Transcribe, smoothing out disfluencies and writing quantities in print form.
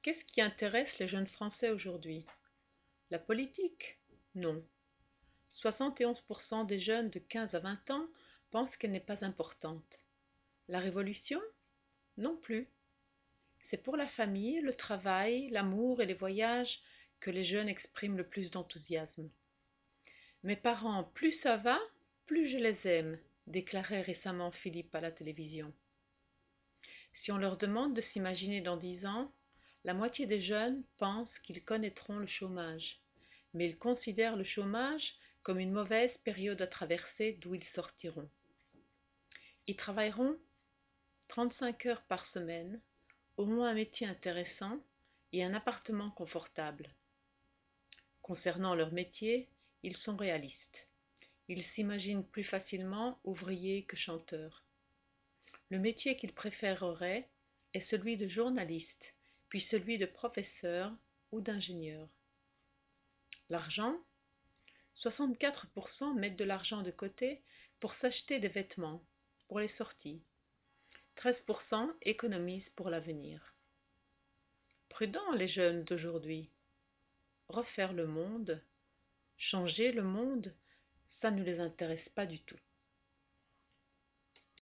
Qu'est-ce qui intéresse les jeunes Français aujourd'hui? La politique? Non. 71% des jeunes de 15 à 20 ans pensent qu'elle n'est pas importante. La révolution? Non plus. C'est pour la famille, le travail, l'amour et les voyages que les jeunes expriment le plus d'enthousiasme. Mes parents, plus ça va, plus je les aime, déclarait récemment Philippe à la télévision. Si on leur demande de s'imaginer dans 10 ans, la moitié des jeunes pensent qu'ils connaîtront le chômage, mais ils considèrent le chômage comme une mauvaise période à traverser d'où ils sortiront. Ils travailleront 35 heures par semaine, au moins un métier intéressant et un appartement confortable. Concernant leur métier, ils sont réalistes. Ils s'imaginent plus facilement ouvriers que chanteurs. Le métier qu'ils préféreraient est celui de journaliste, puis celui de professeur ou d'ingénieur. L'argent? 64% mettent de l'argent de côté pour s'acheter des vêtements, pour les sorties. 13% économisent pour l'avenir. Prudents les jeunes d'aujourd'hui. Refaire le monde, changer le monde, ça ne les intéresse pas du tout.